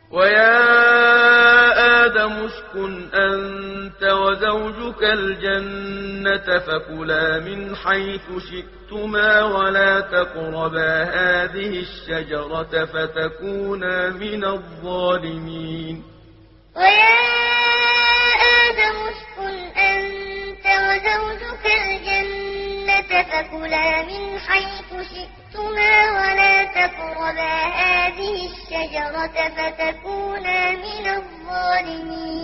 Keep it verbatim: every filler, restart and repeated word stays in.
وَيَا آدَمُ اسْكُنْ أَنتَ وَزَوْجُكَ الْجَنَّةَ فَكُلَا مِنْ حَيْثُ شِئْتُمَا وَلَا تَقْرَبَا هَٰذِهِ الشَّجَرَةَ فَتَكُونَا مِنَ الظَّالِمِينَ وَيَا آدَمُ اسْكُنْ أَنتَ وَزَوْجُكَ الْجَنَّةَ فَكُلَا مِنْ حَيْثُ شِئْتُمَا وَلَا تَقْرَبَا هَٰذِهِ الشَّجَرَةَ فَتَكُونَا مِنَ الظَّالِمِينَ